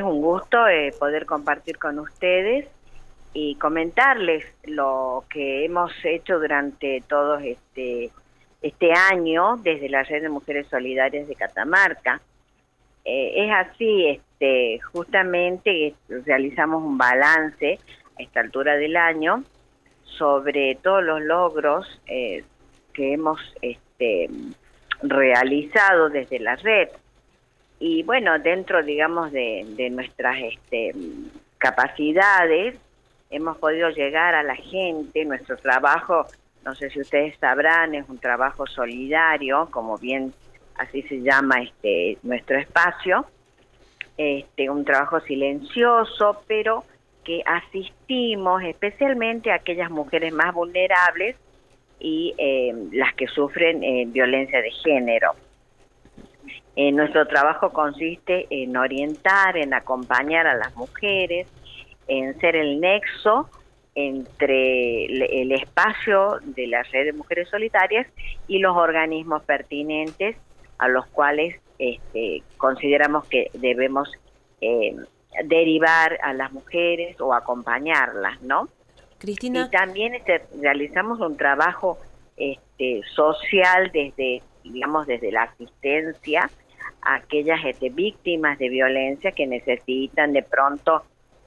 un gusto poder compartir con ustedes y comentarles lo que hemos hecho durante todo este año desde la Red de Mujeres Solidarias de Catamarca. Es así, justamente realizamos un balance a esta altura del año sobre todos los logros que hemos realizado desde la red. Y bueno, dentro, digamos, de nuestras capacidades, hemos podido llegar a la gente. Nuestro trabajo, no sé si ustedes sabrán, es un trabajo solidario, como bien así se llama nuestro espacio, un trabajo silencioso, pero que asistimos especialmente a aquellas mujeres más vulnerables y las que sufren violencia de género. Nuestro trabajo consiste en orientar, en acompañar a las mujeres, en ser el nexo entre el espacio de la Red de Mujeres Solidarias y los organismos pertinentes a los cuales consideramos que debemos derivar a las mujeres o acompañarlas, ¿no? Cristina. Y también realizamos un trabajo social desde la asistencia a aquellas víctimas de violencia que necesitan de pronto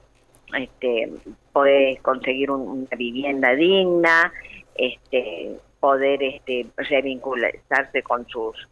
poder conseguir una vivienda digna, poder revincularse con sus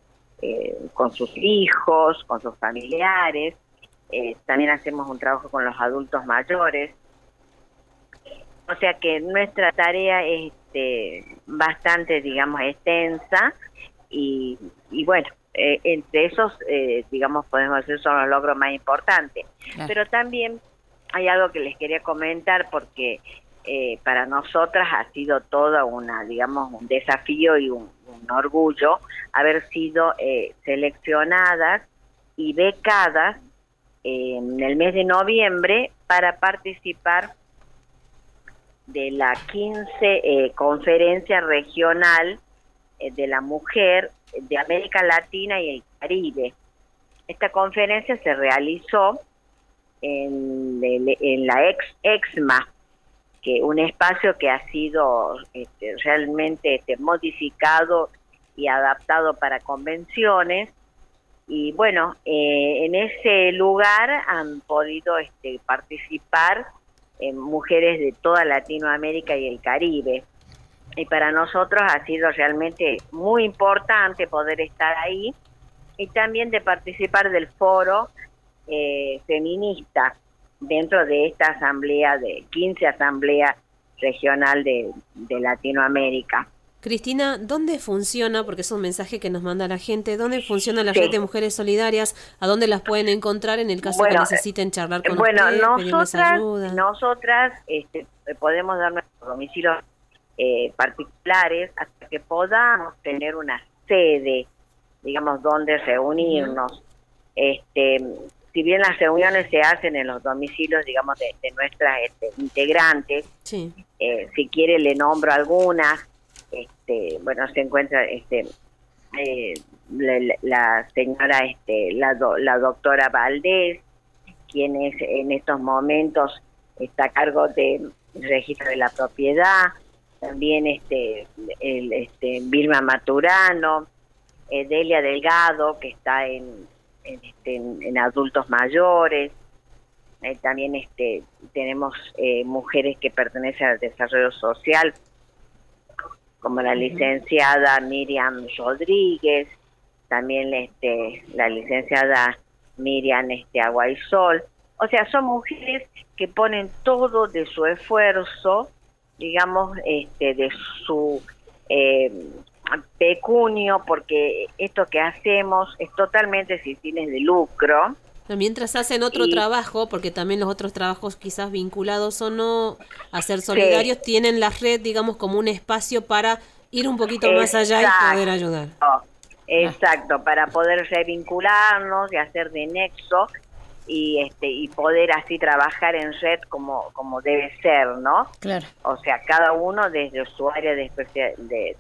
hijos, con sus familiares. También hacemos un trabajo con los adultos mayores. O sea que nuestra tarea es bastante, digamos, extensa y bueno, entre esos, digamos, podemos decir son los logros más importantes. Claro. Pero también hay algo que les quería comentar porque para nosotras ha sido toda digamos, un desafío y un orgullo haber sido seleccionadas y becadas en el mes de noviembre para participar de la 15 Conferencia Regional de la Mujer de América Latina y el Caribe. Esta conferencia se realizó en la EXMA, que un espacio que ha sido realmente modificado y adaptado para convenciones. Y bueno, en ese lugar han podido participar mujeres de toda Latinoamérica y el Caribe. Y para nosotros ha sido realmente muy importante poder estar ahí y también de participar del foro feminista dentro de esta asamblea, de 15 asamblea regional de Latinoamérica. Cristina, ¿dónde funciona? Porque es un mensaje que nos manda la gente. ¿Dónde funciona la Red de Mujeres Solidarias? ¿A dónde las pueden encontrar en el caso que necesiten charlar con ustedes, pedirles ayuda? Nosotras podemos dar nuestros domicilios particulares hasta que podamos tener una sede, digamos, donde reunirnos. Si bien las reuniones se hacen en los domicilios, digamos, de nuestras integrantes, sí. Si quiere le nombro algunas. Bueno, se encuentra la señora, la doctora Valdés, quien es en estos momentos está a cargo del registro de la propiedad, también Vilma Maturano, Delia Delgado, que está en adultos mayores, también tenemos mujeres que pertenecen al desarrollo social, como la licenciada Miriam Rodríguez, también la licenciada Miriam Aguaysol. O sea, son mujeres que ponen todo de su esfuerzo, digamos, de su pecunio, porque esto que hacemos es totalmente sin fines de lucro. Mientras hacen otro trabajo, porque también los otros trabajos quizás vinculados o no a ser solidarios, sí, tienen la red, digamos, como un espacio para ir un poquito más allá y poder ayudar. Exacto, para poder revincularnos y hacer de nexo y poder así trabajar en red como debe ser, ¿no? Claro. O sea, cada uno desde su área de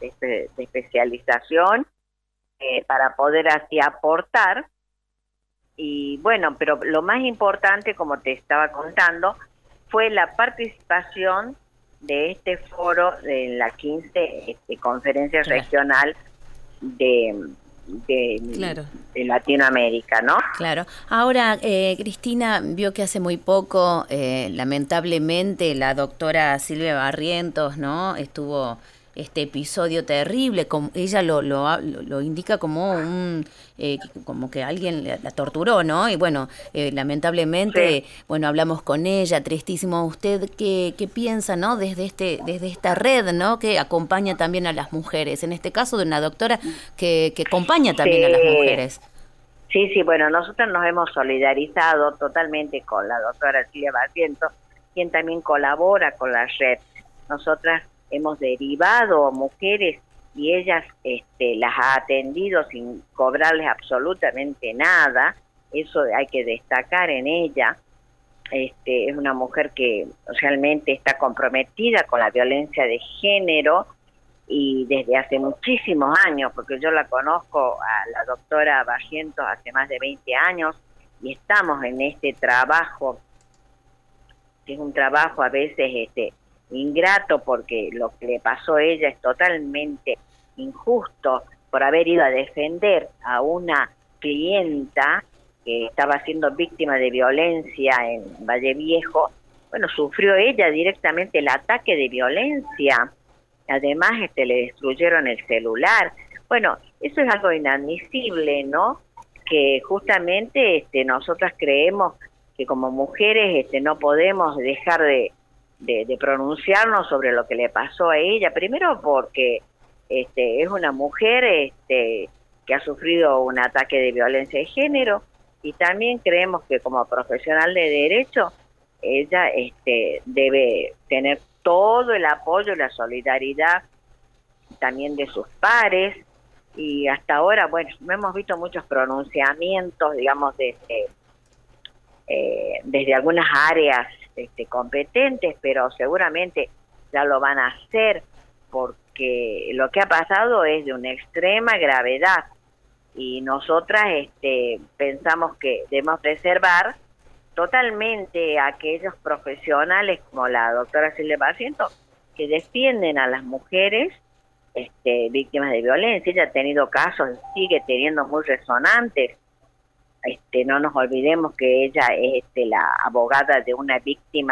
especialización para poder así aportar Y bueno, pero lo más importante, como te estaba contando, fue la participación de este foro de la 15 conferencia regional Claro. de Latinoamérica, ¿no? Claro. Ahora, Cristina, vio que hace muy poco, lamentablemente, la doctora Silvia Barrientos, ¿no? Estuvo este episodio terrible, ella lo indica como como que alguien la torturó, ¿no? Y bueno, lamentablemente, Sí. bueno, hablamos con ella, tristísimo. ¿Usted qué piensa, no? Desde esta red, ¿no? Que acompaña también a las mujeres, en este caso de una doctora que acompaña también a las mujeres. Sí, bueno, nosotros nos hemos solidarizado totalmente con la doctora Silvia Barrientos, quien también colabora con la red. Nosotras hemos derivado mujeres y ellas las ha atendido sin cobrarles absolutamente nada. Eso hay que destacar en ella. Es una mujer que realmente está comprometida con la violencia de género y desde hace muchísimos años, porque yo la conozco a la doctora Barrientos hace más de 20 años y estamos en este trabajo, que es un trabajo a veces ingrato, porque lo que le pasó a ella es totalmente injusto por haber ido a defender a una clienta que estaba siendo víctima de violencia en Valle Viejo. Bueno, sufrió ella directamente el ataque de violencia. Además, le destruyeron el celular. Bueno, eso es algo inadmisible, ¿no? Que justamente nosotras creemos que como mujeres no podemos dejar de pronunciarnos sobre lo que le pasó a ella. Primero porque es una mujer que ha sufrido un ataque de violencia de género, y también creemos que como profesional de derecho ella debe tener todo el apoyo y la solidaridad también de sus pares. Y hasta ahora, bueno, no hemos visto muchos pronunciamientos, digamos, desde algunas áreas competentes, pero seguramente ya lo van a hacer, porque lo que ha pasado es de una extrema gravedad y nosotras pensamos que debemos preservar totalmente a aquellos profesionales como la doctora Silvia Barrientos, que defienden a las mujeres víctimas de violencia. Ella ha tenido casos y sigue teniendo muy resonantes. No nos olvidemos que ella es la abogada de una víctima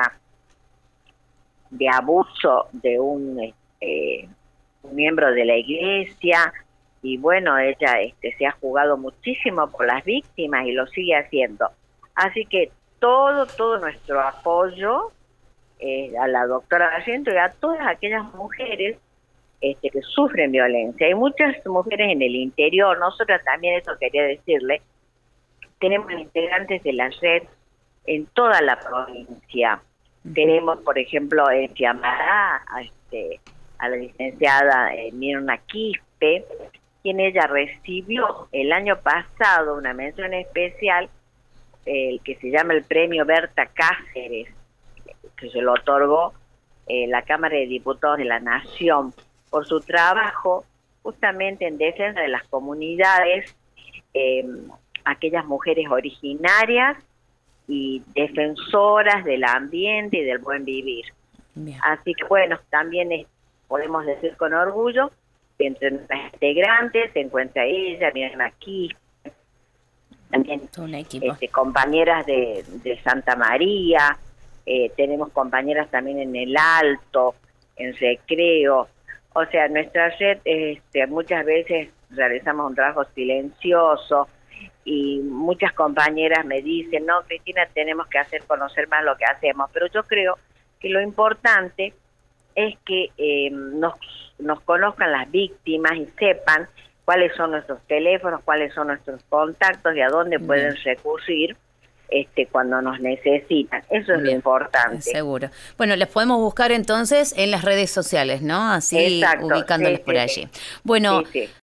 de abuso de un miembro de la iglesia, y bueno, ella se ha jugado muchísimo por las víctimas y lo sigue haciendo. Así que todo nuestro apoyo a la doctora Barrientos y a todas aquellas mujeres que sufren violencia. Hay muchas mujeres en el interior. Nosotras también, eso quería decirle, tenemos integrantes de la red en toda la provincia. Tenemos, por ejemplo, en Fiamara a la licenciada Mirna Quispe, quien ella recibió el año pasado una mención especial, el que se llama el premio Berta Cáceres, que se lo otorgó la Cámara de Diputados de la Nación por su trabajo justamente en defensa de las comunidades, aquellas mujeres originarias y defensoras del ambiente y del buen vivir. Bien. Así que bueno, también podemos decir con orgullo que entre nuestras integrantes se encuentra ella, miren aquí, también compañeras de Santa María, tenemos compañeras también en el Alto, en Recreo. O sea, nuestra red muchas veces realizamos un trabajo silencioso, y muchas compañeras me dicen, no, Cristina, tenemos que hacer conocer más lo que hacemos, pero yo creo que lo importante es que nos conozcan las víctimas y sepan cuáles son nuestros teléfonos, cuáles son nuestros contactos y a dónde pueden recurrir cuando nos necesitan. Eso es lo importante. Seguro. Bueno, les podemos buscar entonces en las redes sociales, ¿no? Así, exacto, ubicándoles por allí. Bueno,